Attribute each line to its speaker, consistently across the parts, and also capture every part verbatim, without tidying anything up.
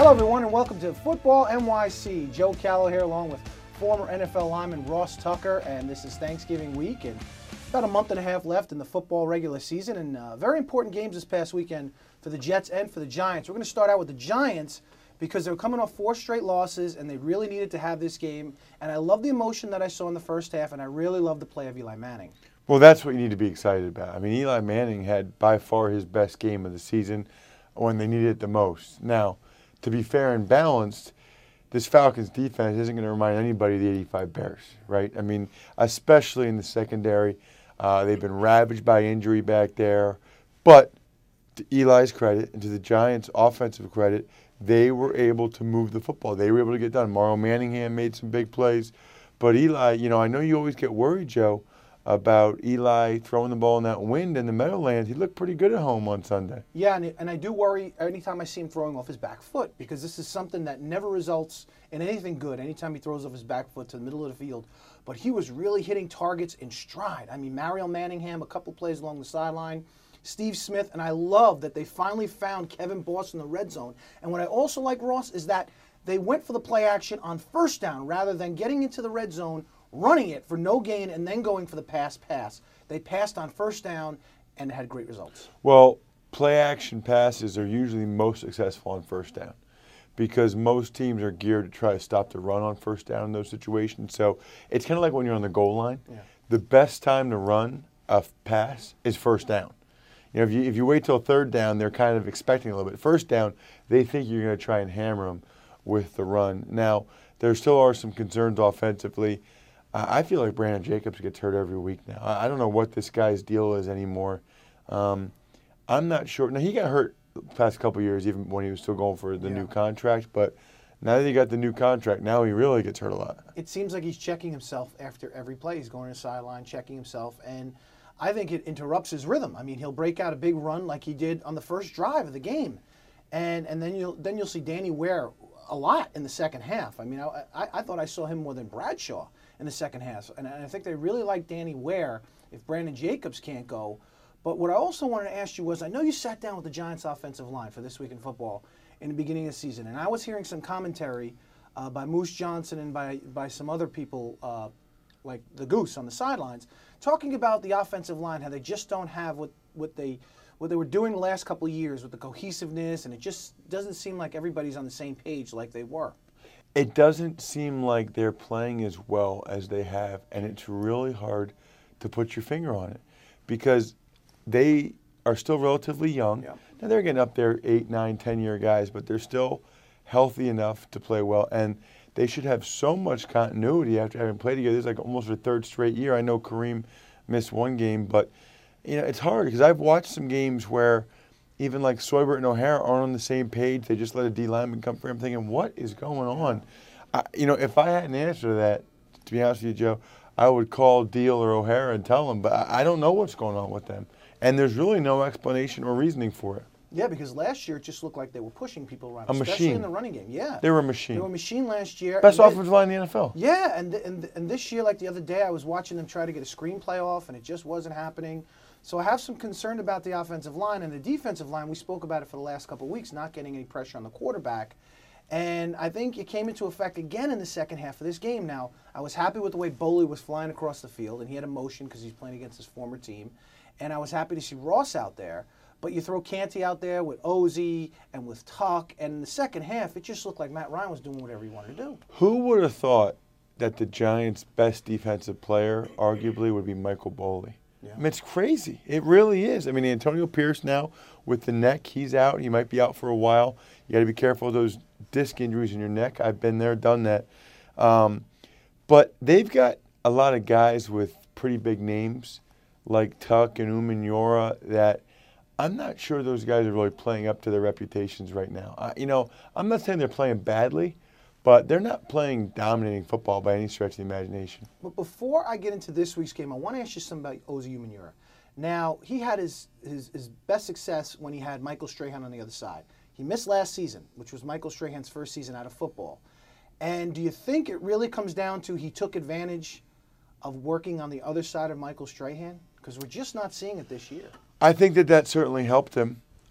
Speaker 1: Hello, everyone, and welcome to Football N Y C. Joe Callow here, along with former N F L lineman Ross Tucker, and this is Thanksgiving week, and about a month and a half left in the football regular season, and uh, very important games this past weekend for the Jets and for the Giants. We're going to start out with the Giants because they're coming off four straight losses, and they really needed to have this game, and I love the emotion that I saw in the first half, and I really love the play of Eli Manning.
Speaker 2: Well, that's what you need to be excited about. I mean, Eli Manning had by far his best game of the season when they needed it the most. Now, to be fair and balanced, this Falcons defense isn't going to remind anybody of the eighty-five Bears, right? I mean, especially in the secondary. Uh, they've been ravaged by injury back there. But to Eli's credit and to the Giants' offensive credit, they were able to move the football. They were able to get done. Mario Manningham made some big plays. But Eli, you know, I know you always get worried, Joe, about Eli throwing the ball in that wind in the Meadowlands. He looked pretty good at home on Sunday.
Speaker 1: Yeah, and, and I do worry anytime I see him throwing off his back foot, because this is something that never results in anything good anytime he throws off his back foot to the middle of the field. But he was really hitting targets in stride. I mean, Mario Manningham, a couple plays along the sideline, Steve Smith, and I love that they finally found Kevin Boss in the red zone. And what I also like, Ross, is that they went for the play action on first down rather than getting into the red zone, running it for no gain, and then going for the pass pass. They passed on first down and had great results.
Speaker 2: Well, play action passes are usually most successful on first down because most teams are geared to try to stop the run on first down in those situations. So it's kind of like when you're on the goal line. Yeah. The best time to run a pass is first down. You know, if you if you wait till third down, they're kind of expecting a little bit. First down, they think you're going to try and hammer them with the run. Now, there still are some concerns offensively. I feel like Brandon Jacobs gets hurt every week now. I don't know what this guy's deal is anymore. Um, I'm not sure. Now, he got hurt the past couple of years, even when he was still going for the yeah. new contract. But now that he got the new contract, now he really gets hurt a lot.
Speaker 1: It seems like he's checking himself after every play. He's going to the sideline, checking himself. And I think it interrupts his rhythm. I mean, he'll break out a big run like he did on the first drive of the game. And and then you'll then you'll see Danny Ware a lot in the second half. I mean, I, I, I thought I saw him more than Bradshaw in the second half. And I think they really like Danny Ware if Brandon Jacobs can't go. But what I also wanted to ask you was, I know you sat down with the Giants offensive line for This Week in Football in the beginning of the season, and I was hearing some commentary uh, by Moose Johnson and by, by some other people uh, like the Goose on the sidelines, talking about the offensive line, how they just don't have what, what they what they were doing the last couple of years with the cohesiveness, and it just doesn't seem like everybody's on the same page like they were.
Speaker 2: It doesn't seem like they're playing as well as they have, and it's really hard to put your finger on it because they are still relatively young. Yeah. Now, they're getting up there eight, nine, ten-year guys, but they're still healthy enough to play well, and they should have so much continuity after having played together. It's like almost their third straight year. I know Kareem missed one game, but you know it's hard because I've watched some games where even like Soybert and O'Hara aren't on the same page. They just let a D lineman come for him, thinking, what is going on? I, you know, if I had an answer to that, to be honest with you, Joe, I would call Deal or O'Hara and tell them, but I, I don't know what's going on with them. And there's really no explanation or reasoning for it.
Speaker 1: Yeah, because last year it just looked like they were pushing people around,
Speaker 2: a
Speaker 1: especially
Speaker 2: machine.
Speaker 1: in the running game. Yeah,
Speaker 2: they were a machine.
Speaker 1: They were a machine last year.
Speaker 2: Best offensive line in the N F L.
Speaker 1: Yeah, and, and and this year, like the other day, I was watching them try to get a screenplay off, and it just wasn't happening. So I have some concern about the offensive line and the defensive line. We spoke about it for the last couple of weeks, not getting any pressure on the quarterback. And I think it came into effect again in the second half of this game. Now, I was happy with the way Boley was flying across the field, and he had emotion because he's playing against his former team. And I was happy to see Ross out there. But you throw Canty out there with Ozzie and with Tuck, and in the second half, it just looked like Matt Ryan was doing whatever he wanted to do.
Speaker 2: Who would have thought that the Giants' best defensive player, arguably, would be Michael Boley? Yeah. I mean, it's crazy. It really is. I mean, Antonio Pierce now with the neck, he's out. He might be out for a while. You got to be careful of those disc injuries in your neck. I've been there, done that. Um, but they've got a lot of guys with pretty big names like Tuck and Umenyiora that I'm not sure those guys are really playing up to their reputations right now. Uh, you know, I'm not saying they're playing badly, but they're not playing dominating football by any stretch of the imagination.
Speaker 1: But before I get into this week's game, I want to ask you something about Ozzie Umenyiora. Now, he had his, his, his best success when he had Michael Strahan on the other side. He missed last season, which was Michael Strahan's first season out of football. And do you think it really comes down to he took advantage of working on the other side of Michael Strahan? Because we're just not seeing it this year.
Speaker 2: I think that that certainly helped him.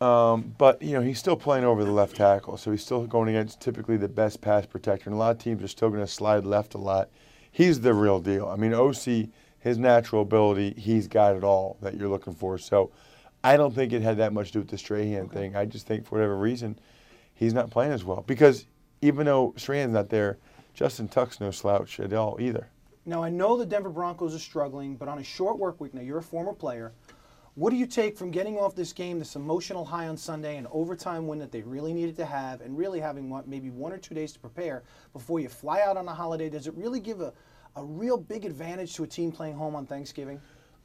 Speaker 2: Um, but, you know, he's still playing over the left tackle, so he's still going against typically the best pass protector. And a lot of teams are still going to slide left a lot. He's the real deal. I mean, O C, his natural ability, he's got it all that you're looking for. So I don't think it had that much to do with the Strahan okay. thing. I just think for whatever reason, he's not playing as well. Because even though Strahan's not there, Justin Tuck's no slouch at all either.
Speaker 1: Now, I know the Denver Broncos are struggling, but on a short work week, now you're a former player. What do you take from getting off this game, this emotional high on Sunday, an overtime win that they really needed to have, and really having what, maybe one or two days to prepare before you fly out on a holiday? Does it really give a, a real big advantage to a team playing home on Thanksgiving?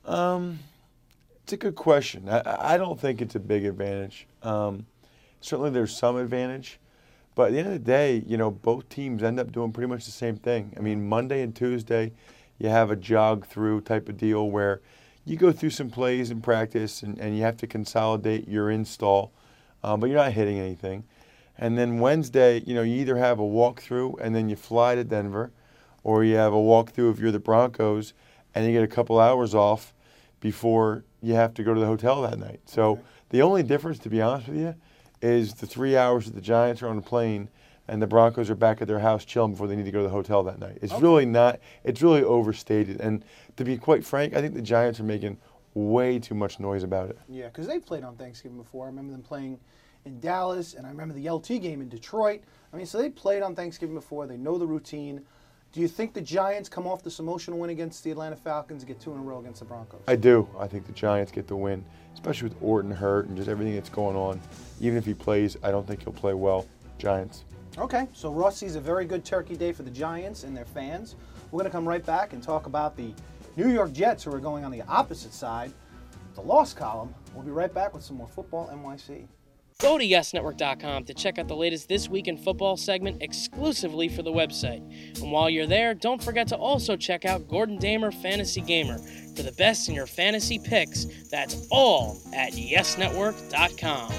Speaker 2: Um, it's a good question. I, I don't think it's a big advantage. Um, certainly there's some advantage. But at the end of the day, you know, both teams end up doing pretty much the same thing. I mean, Monday and Tuesday, you have a jog through type of deal where you go through some plays in practice and, and you have to consolidate your install, um, but you're not hitting anything. And then Wednesday, you know, you either have a walkthrough and then you fly to Denver, or you have a walkthrough if you're the Broncos and you get a couple hours off before you have to go to the hotel that night. So okay. the only difference, to be honest with you, is the three hours that the Giants are on the plane and the Broncos are back at their house chilling before they need to go to the hotel that night. It's okay. really not, it's really overstated. And to be quite frank, I think the Giants are making way too much noise about it.
Speaker 1: Yeah, because they've played on Thanksgiving before. I remember them playing in Dallas, and I remember the L T game in Detroit. I mean, so they played on Thanksgiving before. They know the routine. Do you think the Giants come off this emotional win against the Atlanta Falcons and get two in a row against the Broncos?
Speaker 2: I do. I think the Giants get the win, especially with Orton hurt and just everything that's going on. Even if he plays, I don't think he'll play well. Giants.
Speaker 1: Okay, so Ross sees a very good turkey day for the Giants and their fans. We're going to come right back and talk about the New York Jets, who are going on the opposite side, the loss column. We'll be right back with some more Football N Y C.
Speaker 3: Go to yes network dot com to check out the latest This Week in Football segment exclusively for the website. And while you're there, don't forget to also check out Gordon Damer Fantasy Gamer for the best in your fantasy picks. That's all at yes network dot com.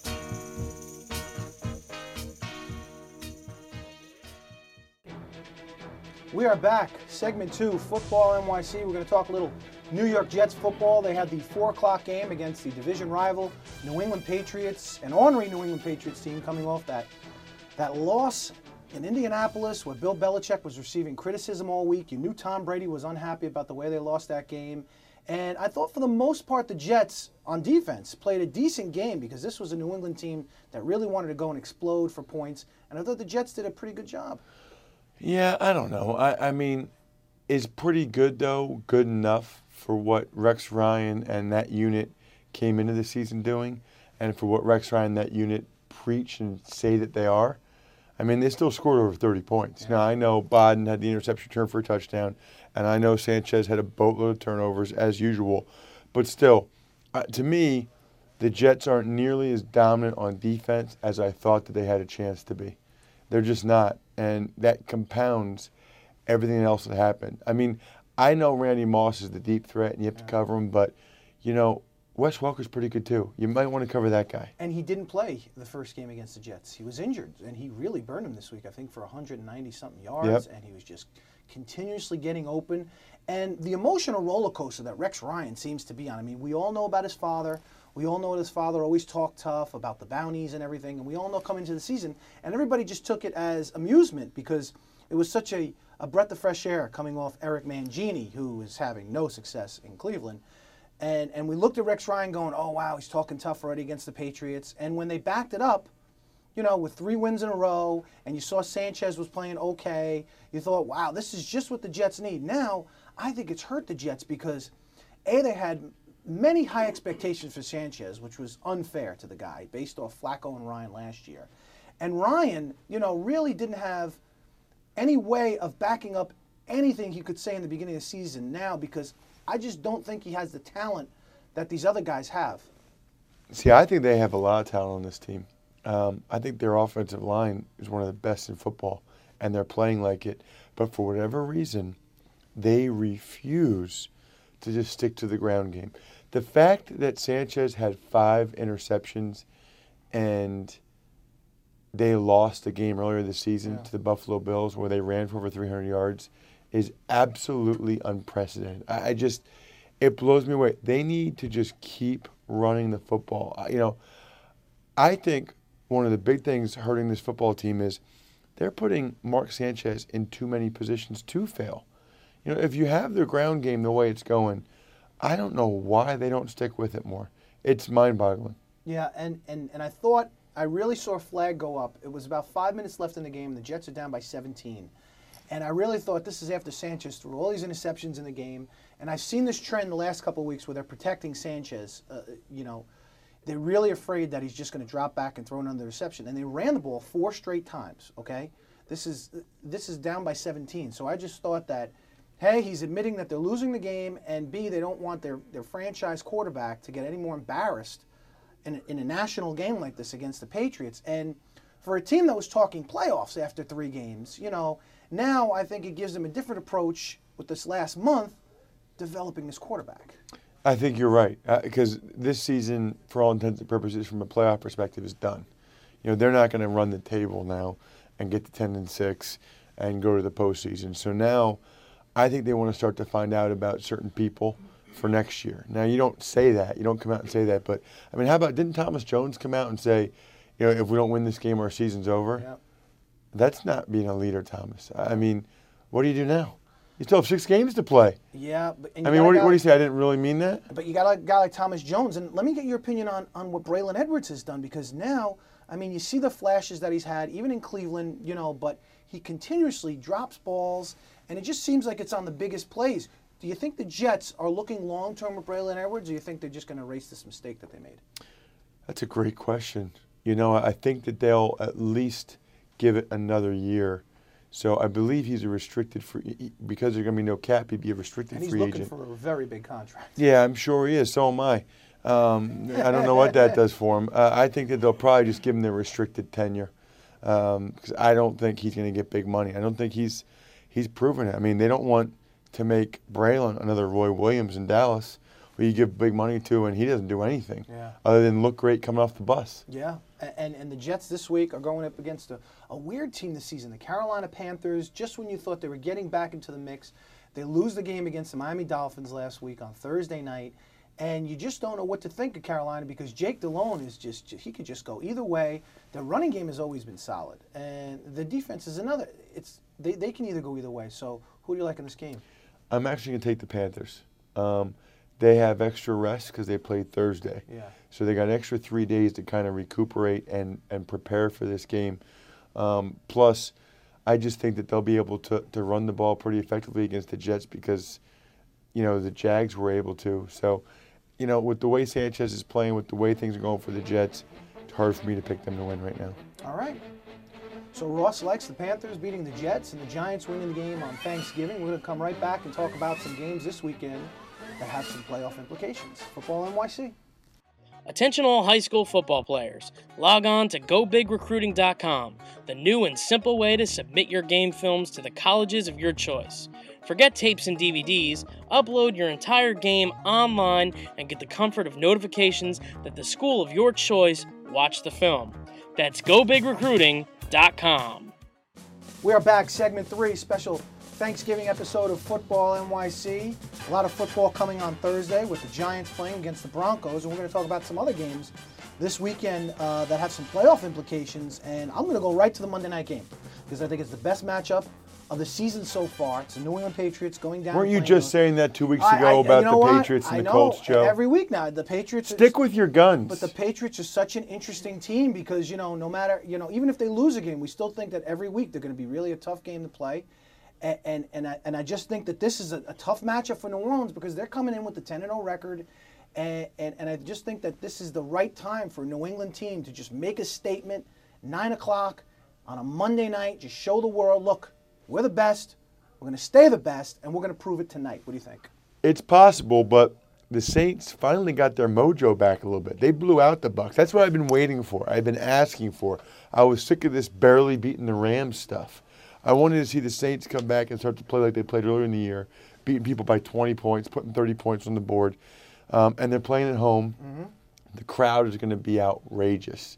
Speaker 1: We are back. Segment two, Football N Y C. We're going to talk a little New York Jets football. They had the four o'clock game against the division rival New England Patriots, an ornery New England Patriots team coming off that, that loss in Indianapolis where Bill Belichick was receiving criticism all week. You knew Tom Brady was unhappy about the way they lost that game. And I thought for the most part the Jets on defense played a decent game because this was a New England team that really wanted to go and explode for points. And I thought the Jets did a pretty good job.
Speaker 2: Yeah, I don't know. I, I mean, is pretty good, though, good enough for what Rex Ryan and that unit came into the season doing and for what Rex Ryan and that unit preach and say that they are? I mean, they still scored over thirty points. Yeah. Now, I know Bodden had the interception return for a touchdown, and I know Sanchez had a boatload of turnovers, as usual. But still, uh, to me, the Jets aren't nearly as dominant on defense as I thought that they had a chance to be. They're just not, and that compounds everything else that happened. I mean, I know Randy Moss is the deep threat, and you have to cover him, but, you know, Wes Welker's pretty good, too. You might want to cover that guy.
Speaker 1: And he didn't play the first game against the Jets. He was injured, and he really burned him this week, I think, for one hundred ninety-something yards, yep. and he was just continuously getting open. And the emotional roller coaster that Rex Ryan seems to be on, I mean, we all know about his father. We all know his father always talked tough about the bounties and everything, and we all know coming into the season, and everybody just took it as amusement because it was such a, a breath of fresh air coming off Eric Mangini, who is having no success in Cleveland. And and we looked at Rex Ryan going, oh, wow, he's talking tough already against the Patriots. And when they backed it up, you know, with three wins in a row, and you saw Sanchez was playing okay, you thought, wow, this is just what the Jets need. Now, I think it's hurt the Jets because, A, they had many high expectations for Sanchez, which was unfair to the guy based off Flacco and Ryan last year. And Ryan, you know, really didn't have any way of backing up anything he could say in the beginning of the season now because I just don't think he has the talent that these other guys have.
Speaker 2: See, I think they have a lot of talent on this team. Um, I think their offensive line is one of the best in football, and they're playing like it. But for whatever reason, they refuse to just stick to the ground game. The fact that Sanchez had five interceptions and they lost a game earlier this season yeah. to the Buffalo Bills where they ran for over three hundred yards is absolutely unprecedented. I, I just, it blows me away. They need to just keep running the football. I, you know, I think one of the big things hurting this football team is they're putting Mark Sanchez in too many positions to fail. You know, if you have the ground game the way it's going, I don't know why they don't stick with it more. It's mind-boggling.
Speaker 1: Yeah, and, and, and I thought I really saw a flag go up. It was about five minutes left in the game. The Jets are down by seventeen. And I really thought this is after Sanchez threw all these interceptions in the game. And I've seen this trend the last couple of weeks where they're protecting Sanchez. Uh, you know, they're really afraid that he's just going to drop back and throw another interception. And they ran the ball four straight times, okay? This is this is down by seventeen. So I just thought that, hey, he's admitting that they're losing the game, and B, they don't want their, their franchise quarterback to get any more embarrassed in a, in a national game like this against the Patriots. And for a team that was talking playoffs after three games, you know, now I think it gives them a different approach with this last month developing this quarterback.
Speaker 2: I think you're right, because uh, this season, for all intents and purposes, from a playoff perspective, is done. You know, they're not going to run the table now and get to ten and six and go to the postseason. So now I think they want to start to find out about certain people for next year. Now, you don't say that. You don't come out and say that. But, I mean, how about, didn't Thomas Jones come out and say, you know, if we don't win this game, our season's over?
Speaker 1: Yep.
Speaker 2: That's not being a leader, Thomas. I mean, what do you do now? You still have six games to play.
Speaker 1: Yeah. But,
Speaker 2: I mean, what, what do you say? I didn't really mean that?
Speaker 1: But you got a guy like Thomas Jones. And let me get your opinion on, on what Braylon Edwards has done, because now, I mean, you see the flashes that he's had, even in Cleveland, you know, but he continuously drops balls, and it just seems like it's on the biggest plays. Do you think the Jets are looking long-term with Braylon Edwards, or do you think they're just going to erase this mistake that they made?
Speaker 2: That's a great question. You know, I think that they'll at least give it another year. So I believe he's a restricted free, because there's going to be no cap, he'd be a restricted free agent.
Speaker 1: And he's looking for a very big contract.
Speaker 2: Yeah, I'm sure he is. So am I. Um, I don't know what that does for him. Uh, I think that they'll probably just give him the restricted tenure, because um, I don't think he's going to get big money. I don't think he's he's proven it. I mean, they don't want to make Braylon another Roy Williams in Dallas, who you give big money to and he doesn't do anything
Speaker 1: yeah.
Speaker 2: other than look great coming off the bus.
Speaker 1: Yeah, and and the Jets this week are going up against a, a weird team this season, the Carolina Panthers. Just when you thought they were getting back into the mix, they lose the game against the Miami Dolphins last week on Thursday night, and you just don't know what to think of Carolina because Jake Delhomme is just, he could just go either way. Their running game has always been solid, and the defense is another. It's they, they can either go either way. So who do you like in this game?
Speaker 2: I'm actually going to take the Panthers. Um, they have extra rest because they played Thursday.
Speaker 1: Yeah.
Speaker 2: So they got an extra three days to kind of recuperate and, and prepare for this game. Um, plus, I just think that they'll be able to, to run the ball pretty effectively against the Jets because, you know, the Jags were able to. So, you know, with the way Sanchez is playing, with the way things are going for the Jets, it's hard for me to pick them to win right now.
Speaker 1: All right. So Ross likes the Panthers beating the Jets and the Giants winning the game on Thanksgiving. We're going to come right back and talk about some games this weekend that have some playoff implications. Football N Y C.
Speaker 3: Attention all high school football players. Log on to go big recruiting dot com, the new and simple way to submit your game films to the colleges of your choice. Forget tapes and D V Ds, upload your entire game online and get the comfort of notifications that the school of your choice watched the film. That's go big recruiting dot com.
Speaker 1: We are back, segment three, special Thanksgiving episode of Football N Y C. A lot of football coming on Thursday with the Giants playing against the Broncos, and we're going to talk about some other games this weekend uh, that have some playoff implications, and I'm going to go right to the Monday night game because I think it's the best matchup of the season so far. It's the New England Patriots going down.
Speaker 2: Weren't you
Speaker 1: just
Speaker 2: those. saying that two weeks ago
Speaker 1: I, I,
Speaker 2: about
Speaker 1: you know
Speaker 2: the
Speaker 1: what?
Speaker 2: Patriots and
Speaker 1: I
Speaker 2: the
Speaker 1: know,
Speaker 2: Colts, Joe?
Speaker 1: Every week now, the Patriots.
Speaker 2: Stick
Speaker 1: are,
Speaker 2: with your guns.
Speaker 1: But the Patriots are such an interesting team because, you know, no matter, you know, even if they lose a game, we still think that every week they're going to be really a tough game to play. And and, and, I, and I just think that this is a, a tough matchup for New Orleans because they're coming in with the ten and oh record. And, and, and I just think that this is the right time for a New England team to just make a statement, nine o'clock on a Monday night, just show the world, look, we're the best, we're going to stay the best, and we're going to prove it tonight. What do you think?
Speaker 2: It's possible, but the Saints finally got their mojo back a little bit. They blew out the Bucs. That's what I've been waiting for. I've been asking for. I was sick of this barely beating the Rams stuff. I wanted to see the Saints come back and start to play like they played earlier in the year, beating people by twenty points, putting thirty points on the board. Um, and they're playing at home. Mm-hmm. The crowd is going to be outrageous.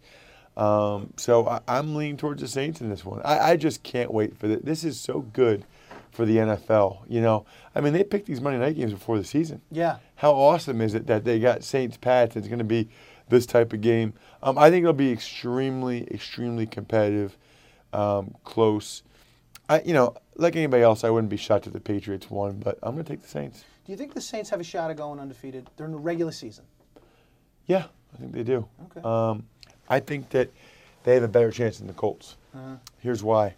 Speaker 2: Um, so I, I'm leaning towards the Saints in this one. I, I just can't wait for this. This is so good for the N F L. You know, I mean, they picked these Monday night games before the season.
Speaker 1: Yeah.
Speaker 2: How awesome is it that they got Saints Pats? It's going to be this type of game. Um, I think it'll be extremely, extremely competitive, um, close. I, you know, like anybody else, I wouldn't be shocked if the Patriots won, but I'm going to take the Saints.
Speaker 1: Do you think the Saints have a shot at going undefeated during the regular season?
Speaker 2: Yeah, I think they do.
Speaker 1: Okay.
Speaker 2: Um, I think that they have a better chance than the Colts.
Speaker 1: Uh-huh.
Speaker 2: Here's why.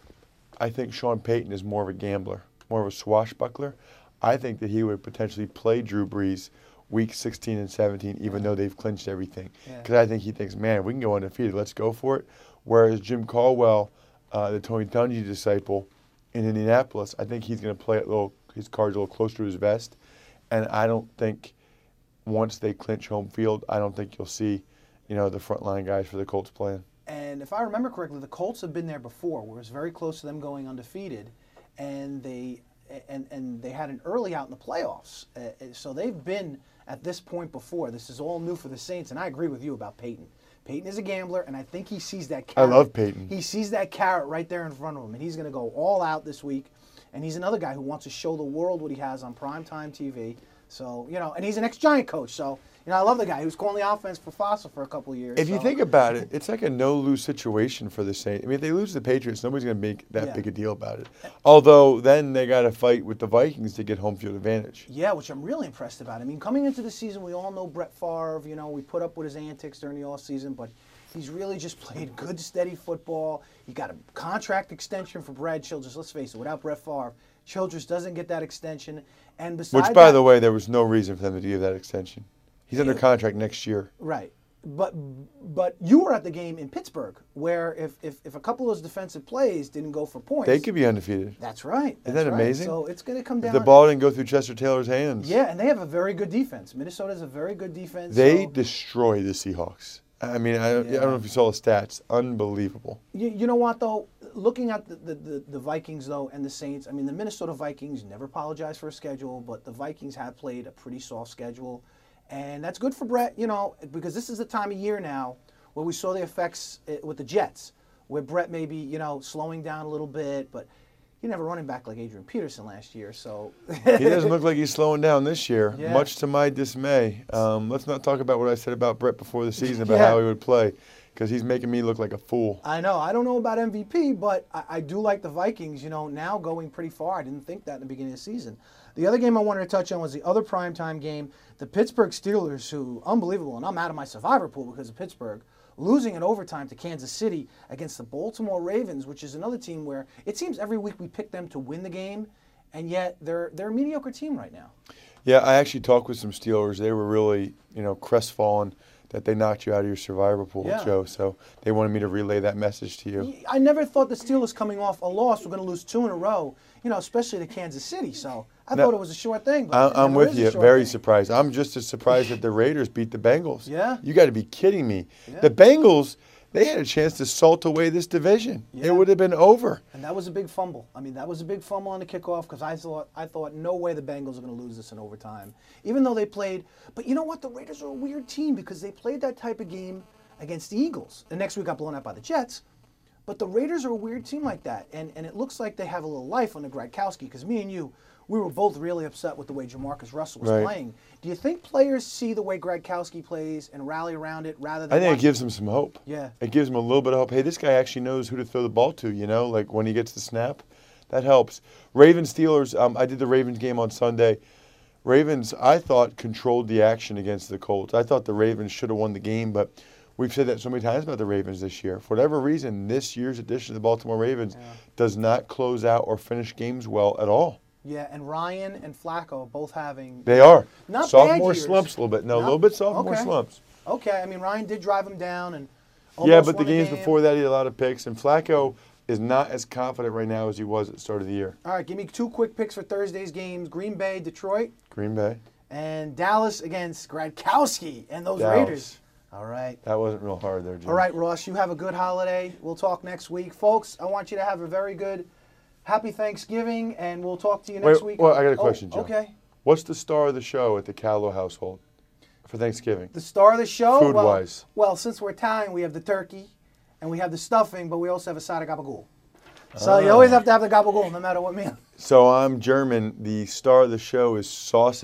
Speaker 2: I think Sean Payton is more of a gambler, more of a swashbuckler. I think that he would potentially play Drew Brees week sixteen and seventeen, even though they've clinched everything. Because yeah. I think he thinks, man, we can go undefeated. Let's go for it. Whereas Jim Caldwell, uh, the Tony Dungy disciple in Indianapolis, I think he's going to play it a little, his cards a little closer to his vest. And I don't think once they clinch home field, I don't think you'll see, you know, the frontline guys for the Colts playing.
Speaker 1: And if I remember correctly, the Colts have been there before, where it was very close to them going undefeated, and they and and they had an early out in the playoffs. Uh, so they've been at this point before. This is all new for the Saints, and I agree with you about Peyton. Peyton is a gambler, and I think he sees that carrot.
Speaker 2: I love Peyton.
Speaker 1: He sees that carrot right there in front of him, and he's going to go all out this week. And he's another guy who wants to show the world what he has on primetime T V. So, you know, and he's an ex-Giant coach, so, you know, I love the guy. He was calling the offense for Fossil for a couple of years.
Speaker 2: If
Speaker 1: so.
Speaker 2: you think about it, it's like a no-lose situation for the Saints. I mean, if they lose the Patriots, nobody's going to make that
Speaker 1: yeah.
Speaker 2: big a deal about it. Although, then they got to fight with the Vikings to get home field advantage.
Speaker 1: Yeah, which I'm really impressed about. I mean, coming into the season, we all know Brett Favre. You know, we put up with his antics during the offseason, but he's really just played good, steady football. He got a contract extension for Brad Childress. Let's face it, without Brett Favre, Childress doesn't get that extension. And besides
Speaker 2: Which, by
Speaker 1: that,
Speaker 2: the way, there was no reason for them to give that extension. He's under contract next year.
Speaker 1: Right. But but you were at the game in Pittsburgh, where if, if, if a couple of those defensive plays didn't go for points,
Speaker 2: they could be undefeated.
Speaker 1: That's right. That's
Speaker 2: Isn't that
Speaker 1: right.
Speaker 2: amazing?
Speaker 1: So it's going to come down.
Speaker 2: If the ball didn't go through Chester Taylor's hands.
Speaker 1: Yeah, and they have a very good defense. Minnesota has a very good defense.
Speaker 2: They
Speaker 1: so.
Speaker 2: destroy the Seahawks. I mean, I,
Speaker 1: Yeah.
Speaker 2: I don't know if you saw the stats. Unbelievable.
Speaker 1: You, you know what, though? Looking at the, the, the, the Vikings, though, and the Saints, I mean, the Minnesota Vikings never apologize for a schedule, but the Vikings have played a pretty soft schedule. And that's good for Brett, you know, because this is the time of year now where we saw the effects with the Jets, where Brett may be, you know, slowing down a little bit, but he never running back like Adrian Peterson last year, so.
Speaker 2: He doesn't look like he's slowing down this year,
Speaker 1: Yeah.
Speaker 2: much to my dismay. Um, let's not talk about what I said about Brett before the season about
Speaker 1: Yeah.
Speaker 2: how he would play, because he's making me look like a fool.
Speaker 1: I know. I don't know about M V P, but I, I do like the Vikings, you know, now going pretty far. I didn't think that in the beginning of the season. The other game I wanted to touch on was the other primetime game, the Pittsburgh Steelers, who, unbelievable, and I'm out of my survivor pool because of Pittsburgh, losing in overtime to Kansas City against the Baltimore Ravens, which is another team where it seems every week we pick them to win the game, and yet they're they're a mediocre team right now.
Speaker 2: Yeah, I actually talked with some Steelers. They were really, you know, crestfallen that they knocked you out of your survivor pool,
Speaker 1: Yeah.
Speaker 2: Joe. So they wanted me to relay that message to you.
Speaker 1: I never thought the Steelers coming off a loss were going to lose two in a row, you know, especially to Kansas City. So I
Speaker 2: No,
Speaker 1: thought it was a sure thing. But it
Speaker 2: I, I'm
Speaker 1: never
Speaker 2: with
Speaker 1: is a
Speaker 2: you.
Speaker 1: sure
Speaker 2: Very
Speaker 1: thing.
Speaker 2: surprised. I'm just as surprised that the Raiders beat the Bengals.
Speaker 1: Yeah.
Speaker 2: You got to be kidding me.
Speaker 1: Yeah.
Speaker 2: The Bengals, they had a chance to salt away this division.
Speaker 1: Yeah.
Speaker 2: It would have been over.
Speaker 1: And that was a big fumble. I mean, that was a big fumble on the kickoff because I thought I thought no way the Bengals are going to lose this in overtime, even though they played. But you know what? The Raiders are a weird team because they played that type of game against the Eagles. The next week got blown out by the Jets. But the Raiders are a weird team like that, and and it looks like they have a little life under Gronkowski because me and you, we were both really upset with the way Jamarcus Russell was
Speaker 2: Right.
Speaker 1: playing. Do you think players see the way Gronkowski plays and rally around it rather than?
Speaker 2: I think
Speaker 1: watch-
Speaker 2: it gives them some hope.
Speaker 1: Yeah.
Speaker 2: It gives them a little bit of hope. Hey, this guy actually knows who to throw the ball to, you know, like when he gets the snap. That helps. Ravens Steelers, um, I did the Ravens game on Sunday. Ravens, I thought, controlled the action against the Colts. I thought the Ravens should have won the game, but we've said that so many times about the Ravens this year. For whatever reason, this year's edition of the Baltimore Ravens
Speaker 1: Yeah.
Speaker 2: does not close out or finish games well at all.
Speaker 1: Yeah, and Ryan and Flacco both having
Speaker 2: They are.
Speaker 1: Not
Speaker 2: sophomore
Speaker 1: bad years.
Speaker 2: slumps a little bit. No, a
Speaker 1: Not-
Speaker 2: little bit sophomore
Speaker 1: okay.
Speaker 2: slumps.
Speaker 1: Okay, I mean Ryan did drive him down and
Speaker 2: Yeah,
Speaker 1: almost
Speaker 2: but the
Speaker 1: won
Speaker 2: games
Speaker 1: game.
Speaker 2: before that, he had a lot of picks. And Flacco is not as confident right now as he was at the start of the year.
Speaker 1: All right, give me two quick picks for Thursday's games: Green Bay, Detroit,
Speaker 2: Green Bay.
Speaker 1: and Dallas against Gronkowski and those
Speaker 2: Dallas.
Speaker 1: Raiders. All right.
Speaker 2: That wasn't real hard there, Jim.
Speaker 1: All right, Ross, you have a good holiday. We'll talk next week. Folks, I want you to have a very good, happy Thanksgiving, and we'll talk to you next
Speaker 2: Wait,
Speaker 1: week.
Speaker 2: well, I got a
Speaker 1: Oh,
Speaker 2: question, Joe.
Speaker 1: Okay.
Speaker 2: What's the star of the show at the Callow household for Thanksgiving?
Speaker 1: The star of the show?
Speaker 2: Food-wise.
Speaker 1: Well, well, since we're Italian, we have the turkey, and we have the stuffing, but we also have a side of gabagool. So you
Speaker 2: Ah.
Speaker 1: always have to have the gabagool, no matter what meal.
Speaker 2: So I'm German. The star of the show is sausage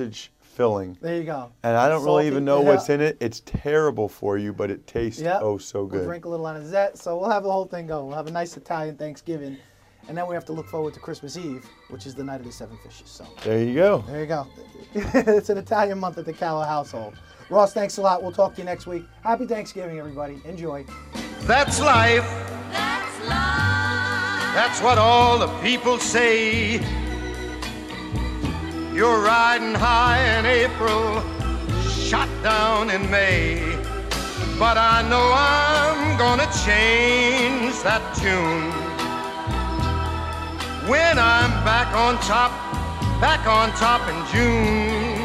Speaker 2: filling.
Speaker 1: There you go.
Speaker 2: And I don't
Speaker 1: Salty,
Speaker 2: really even know
Speaker 1: yeah.
Speaker 2: what's in it. It's terrible for you, but it tastes
Speaker 1: Yep.
Speaker 2: oh so good.
Speaker 1: We'll drink a little anisette, so we'll have the whole thing going. We'll have a nice Italian Thanksgiving, and then we have to look forward to Christmas Eve, which is the night of the seven fishes. So
Speaker 2: There you go.
Speaker 1: there you go. It's an Italian month at the Callow household. Ross, thanks a lot. We'll talk to you next week. Happy Thanksgiving, everybody. Enjoy.
Speaker 4: That's life.
Speaker 5: That's life.
Speaker 4: That's what all the people say. You're riding high in April, shot down in May. But I know I'm gonna change that tune when I'm back on top, back on top in June.